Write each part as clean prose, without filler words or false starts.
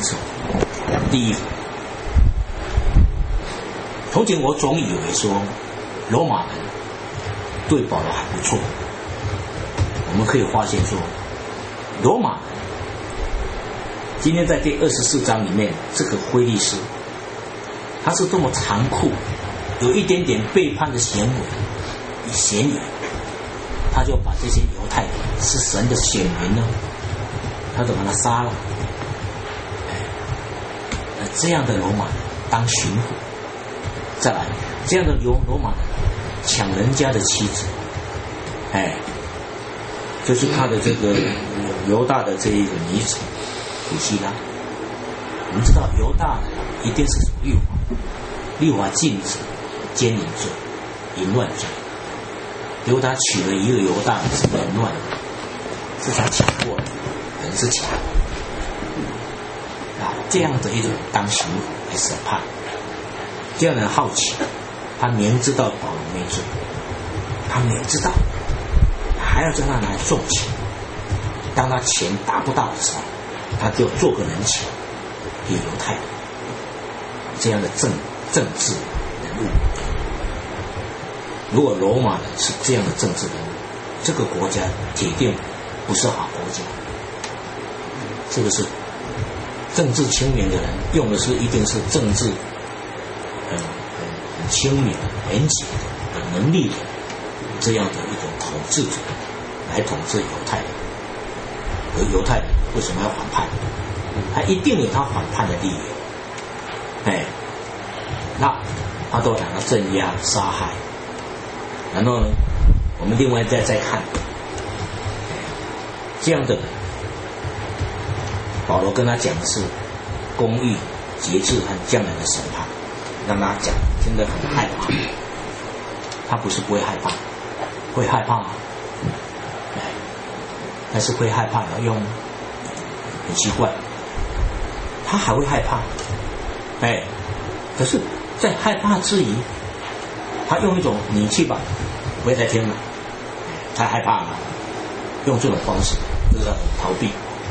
种。第一个，从前我总以为说罗马人对保罗还不错。我们可以发现说，罗马人今天在第24章里面，这个腓力斯他是多么残酷，有一点点背叛的嫌疑，他就把这些犹太人是神的选民呢，他就把他杀了。这样的罗马人当巡抚，再来这样的罗马人抢人家的妻子，就是他的这个犹大的这一个女子古希拉。我们知道犹大一定是属律法，律法禁止奸淫罪、淫乱罪。犹大娶了一个犹大是淫乱的，是他抢过的，可能是抢。这样的一种当巡抚来审判，这样的好奇，他明知道保罗没罪，他明知道，还要叫他来送钱。当他钱达不到的时候，他就做个人情给犹太人。这样的政治人物，如果罗马人是这样的政治人物，这个国家铁定不是好国家。这个是政治清明的人用的是一定是政治很清明、严谨的能力的这样的一种统治者来统治犹太人。而犹太人为什么要反叛？他一定有他反叛的理由。那他都想要镇压、杀害。然后呢，我们另外再看这样的人，保罗跟他讲的是公义、节制和将来的审判，让他讲真的很害怕。他不是不会害怕，会害怕但是会害怕要用很奇怪，他还会害怕，可是在害怕之余，他用一种你去吧，不会再听了，太害怕了，用这种方式就是逃避，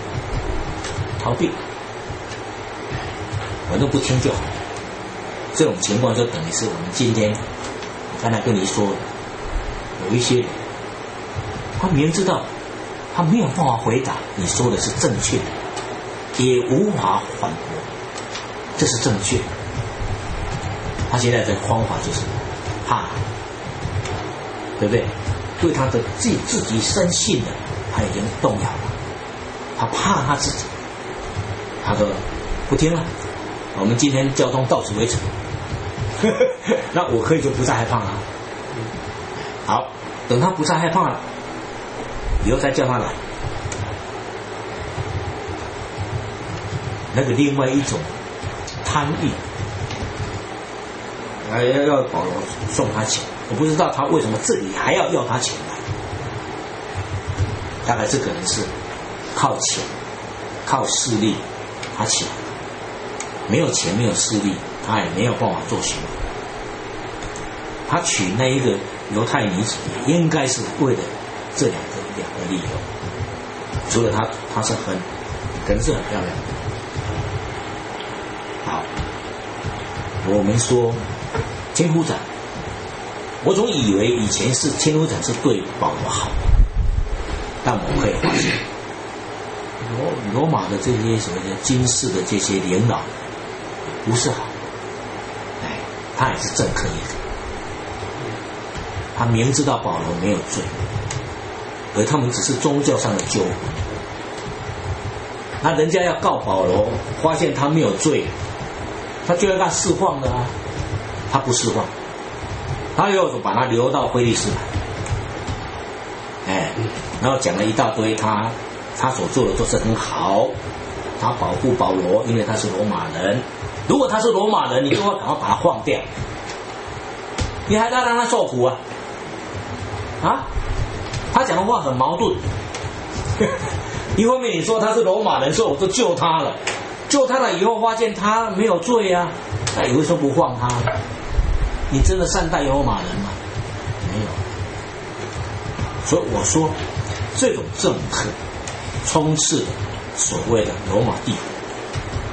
我都不听就好。这种情况就等于是我们今天我刚才跟你说的，有一些人他明知道他没有办法回答你说的是正确的，也无法反驳这是正确的，他现在的方法就是怕，对不对？对他的自己深信的他已经动摇了，他怕他自己，他说不听了，我们今天交通到此为止那我可以就不再害怕了。好，等他不再害怕了以后再叫他来。那个另外一种贪欲，要保罗送他钱，我不知道他为什么这里还要他钱来，大概这个人是靠钱靠势力他起来，没有钱没有势力他也没有办法做巡抚。他娶那一个犹太女子也应该是为了这两个理由，除了他是可能是很漂亮。好，我们说千夫长，我总以为以前是千夫长是对保罗好，但我们可以发现罗马的这些所谓的军事的这些领导不是好，他也是政客一个，他明知道保罗没有罪，而他们只是宗教上的纠纷。那人家要告保罗，发现他没有罪，他就要他释放的啊，他不释放，他又把他留到腓力斯来，然后讲了一大堆他所做的都是很好，他保护保罗，因为他是罗马人。如果他是罗马人，你就要赶快把他放掉，你还要让他受苦啊！他讲的话很矛盾。一方面你说他是罗马人，所以我就救他了，救他了以后发现他没有罪啊，那你为什么不放他？你真的善待罗马人吗？没有。所以我说，这种政客充斥所谓的罗马帝国，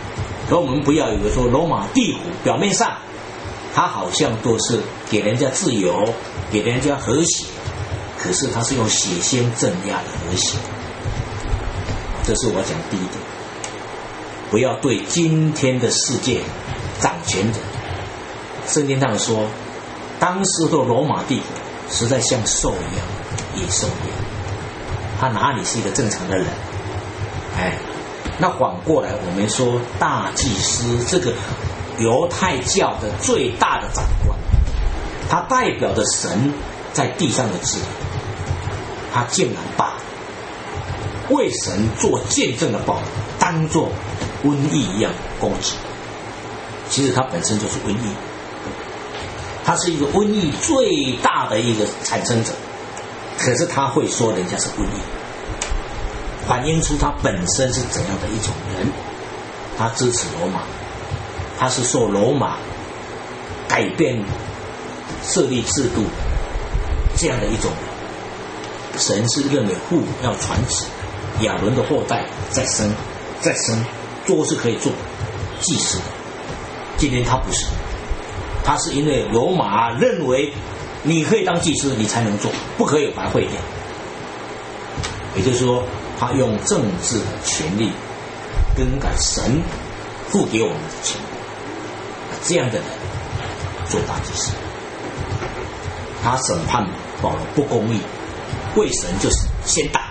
而我们不要以为说罗马帝国表面上它好像都是给人家自由，给人家和谐，可是它是用血腥镇压的和谐。这是我讲第一点，不要对今天的世界掌权者。圣经上说，当时的罗马帝国实在像兽一样，野兽一样，他哪里是一个正常的人？那反过来我们说大祭司这个犹太教的最大的长官，他代表着神在地上的治理，他竟然把为神做见证的保罗当作瘟疫一样攻击。其实他本身就是瘟疫，他是一个瘟疫最大的一个产生者，可是他会说人家是瘟疫，反映出他本身是怎样的一种人。他支持罗马，他是受罗马改变设立制度这样的一种人。神是认为父要传旨，亚伦的后代再生，做是可以做祭司的。今天他不是，他是因为罗马认为你可以当祭司，你才能做，不可以把它废掉。也就是说，他用政治的权力更改神赋给我们的权利，这样的人做大祭司，他审判保罗不公义，为神就是先打。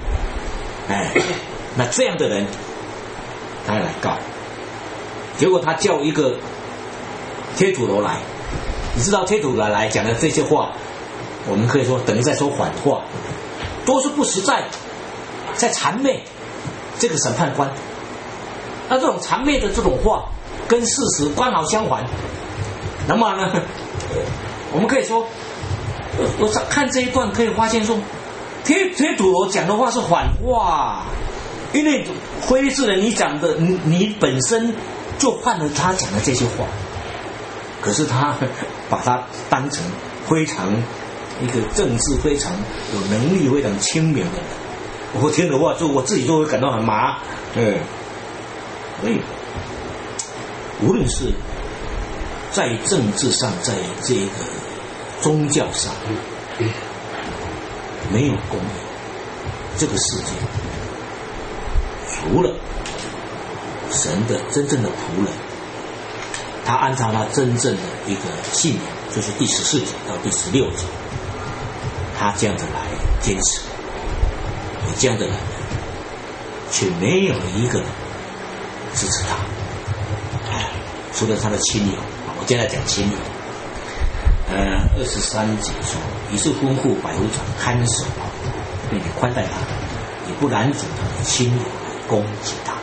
那这样的人他来告，结果他叫一个贴土罗来，你知道贴土罗来讲的这些话，我们可以说等于在说反话，都是不实在，在谄媚这个审判官。那这种谄媚的这种话跟事实刚好相反，那么呢，我们可以说，我看这一段可以发现说，贴土罗讲的话是反话，因为非利士人你讲的你本身就犯了他讲的这些话，可是他把他当成非常一个政治非常有能力非常清明的人，我听的话就我自己就会感到很麻。所以无论是在政治上，在这个宗教上，没有公义，这个世界除了神的真正的仆人，他按照他真正的一个信仰，就是第14节到第16节，他这样子来坚持，有这样的人，却没有一个人支持他，除了他的亲友。我现在讲亲友。23节说，于是吩咐百夫长看守保罗，并且宽待他，也不拦阻他的亲友来攻击他。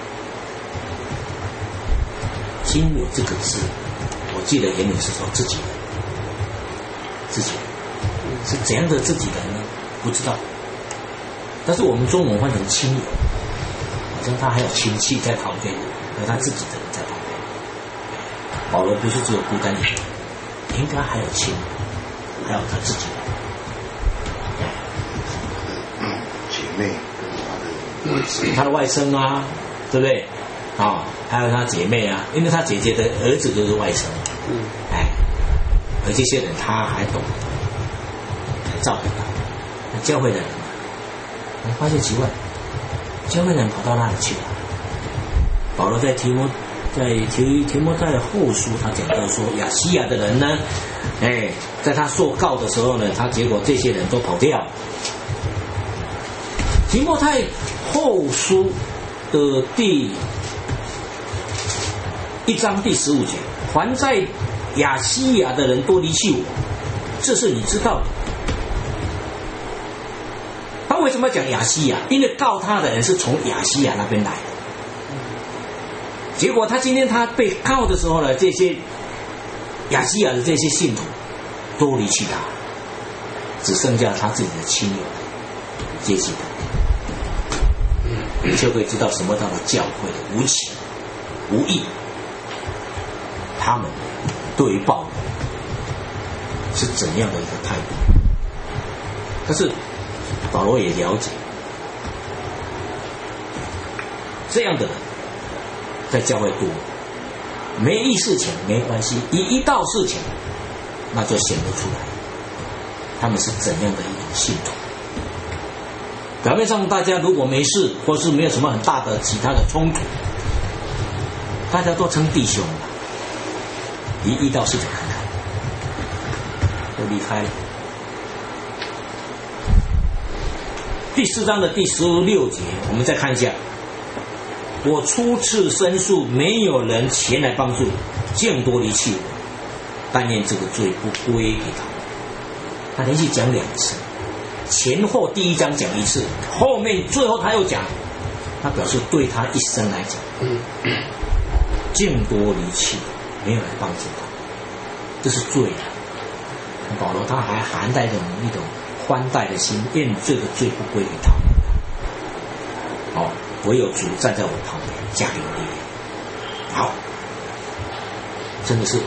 亲友这个字，我记得原文是说自己人，自己人是怎样的自己人呢？不知道。但是我们中文换成亲友，好像他还有亲戚在旁边，和他自己的人在旁边。保罗不是只有孤单一个人，应该还有亲友，还有他自己的姐妹跟他的外甥啊，对不对？还有他姐妹啊，因为他姐姐的儿子就是外甥。而这些人他还懂来照顾他。那教会的人，我发现奇怪，教会的人跑到哪里去了？保罗在提摩太后书，他讲到说，亚西亚的人呢，在他受告的时候呢，他结果这些人都跑掉。提摩太后书的第1章第15节，凡在亚西亚的人都离弃我，这是你知道的。他为什么要讲亚西亚？因为告他的人是从亚西亚那边来的。结果他今天他被告的时候呢，这些亚西亚的这些信徒都离弃他，只剩下他自己的亲友接近他。你就可以知道什么叫做教会的无情无义，他们对于保罗是怎样的一个态度。但是保罗也了解，这样的人在教会多， 没意识前没关系，一到事情，那就显得出来，他们是怎样的一种信徒。表面上大家如果没事，或是没有什么很大的其他的冲突，大家都称弟兄了，一到事情看看，都离开了。第4章的第16节，我们再看一下。我初次申诉，没有人前来帮助，竟多离弃我，但愿这个罪不归给他们。他连续讲2次，前后第1章讲1次，后面最后他又讲，他表示对他一生来讲，竟多离弃，没有人帮助他，这是罪啊。保罗他还含带着一种宽待的心，愿这个罪不归给他们。好，唯有主站在我旁边，加给我力量。好，真的是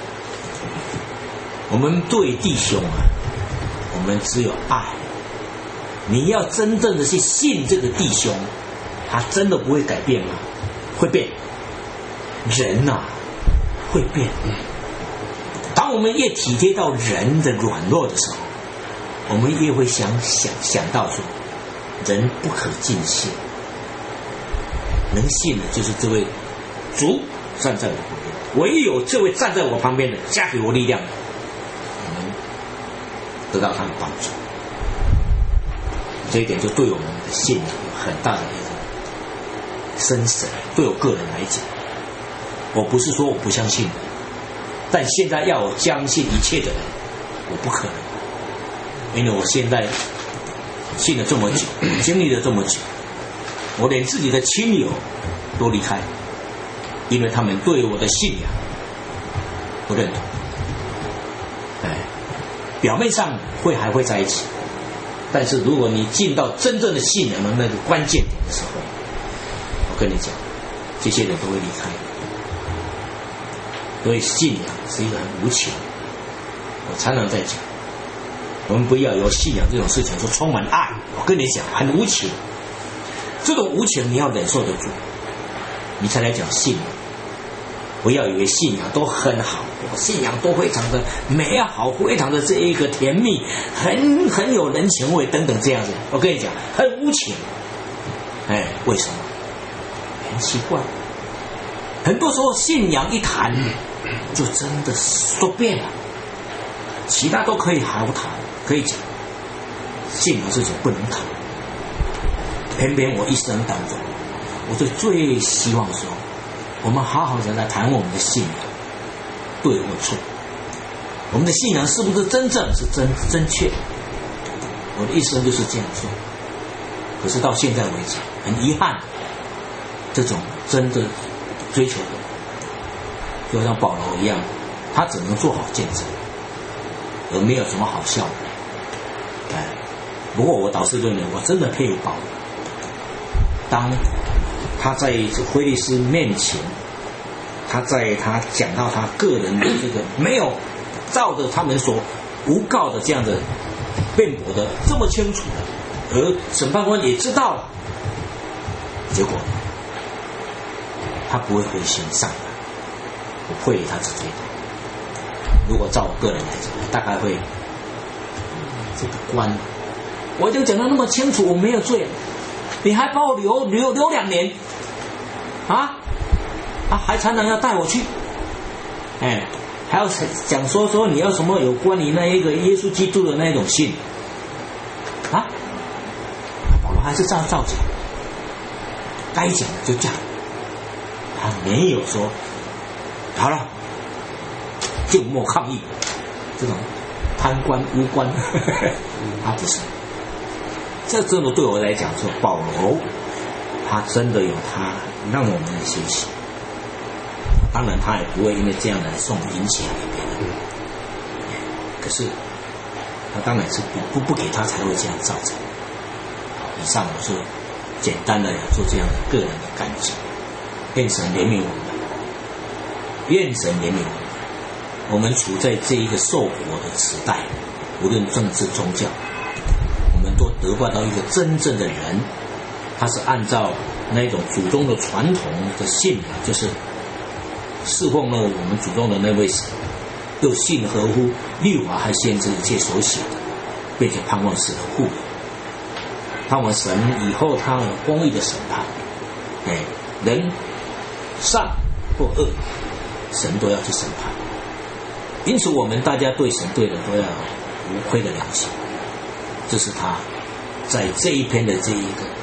我们对弟兄啊，我们只有爱。你要真正的去信这个弟兄，他真的不会改变吗？会变。人啊，会变。当我们越体贴到人的软弱的时候，我们越会想到说，人不可尽信。能信的就是这位主站在我旁边，唯有这位站在我旁边的加给我力量的，我们得到他的帮助。这一点就对我们的信仰有很大的一种深深。对我个人来讲，我不是说我不相信的，但现在要我相信一切的人，我不可能，因为我现在信了这么久，经历了这么久，我连自己的亲友都离开，因为他们对我的信仰不认同。表面上还会在一起，但是如果你进到真正的信仰的那个关键点的时候，我跟你讲，这些人都会离开。所以信仰是一个很无情，我常常在讲，我们不要有信仰这种事情说充满爱，我跟你讲很无情，这种无情你要忍受得住，你才来讲信仰。不要以为信仰都很好，信仰都非常的美好，非常的这一个甜蜜，很有人情味等等这样子。我跟你讲，很无情。为什么？很奇怪，很多时候信仰一谈，就真的都变了，其他都可以好谈，可以讲，信仰事情不能谈。偏偏我一生当中，我最希望说，我们好好的来谈我们的信仰，对或错，我们的信仰是不是真正是正确？我的一生就是这样说。可是到现在为止，很遗憾，这种真的追求的，就像保罗一样，他只能做好见证，而没有什么好笑的。不过我倒是认为，我真的佩服保罗。当他在菲利斯面前，他讲到他个人的这个没有照着他们所诬告的这样的辩驳的这么清楚的，而审判官也知道了，结果他不会灰心丧胆，我会他自己的。如果照我个人来讲，大概会这个官，我已经讲得那么清楚，我没有罪，你还把我留2年啊，还常常要带我去，还要讲说你要什么有关于那一个耶稣基督的那种信啊，保罗还是照讲，该讲的就讲，他没有说好了静默抗议这种贪官污官他不是。这真的对我来讲说，保罗他真的有他让我们的学习，当然他也不会因为这样来送引起给别人，可是他当然是不给他才会这样造成。以上我是简单的做这样的个人的感觉，愿神怜悯我们，愿神怜悯我们。我们处在这一个受国的时代，无论政治宗教，我们都得不到一个真正的人，他是按照那种祖宗的传统的信仰，就是侍奉了我们祖宗的那位神，又信合乎律法和先知一切所写的，并且盼望神的护佑，盼望神以后他有公义的审判，人善或恶，神都要去审判。因此我们大家对神对人都要无愧的良心，这是他在这一篇的这一个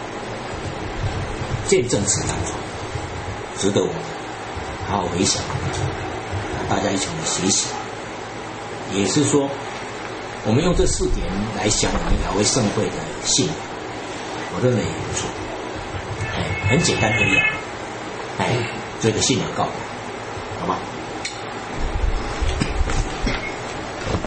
见证词当中值得我们好好回想，大家一起来学习。也是说我们用这4点来想我们雅威圣会的信仰，我认为也不错，很简单扼要，这个信仰告白，好吧。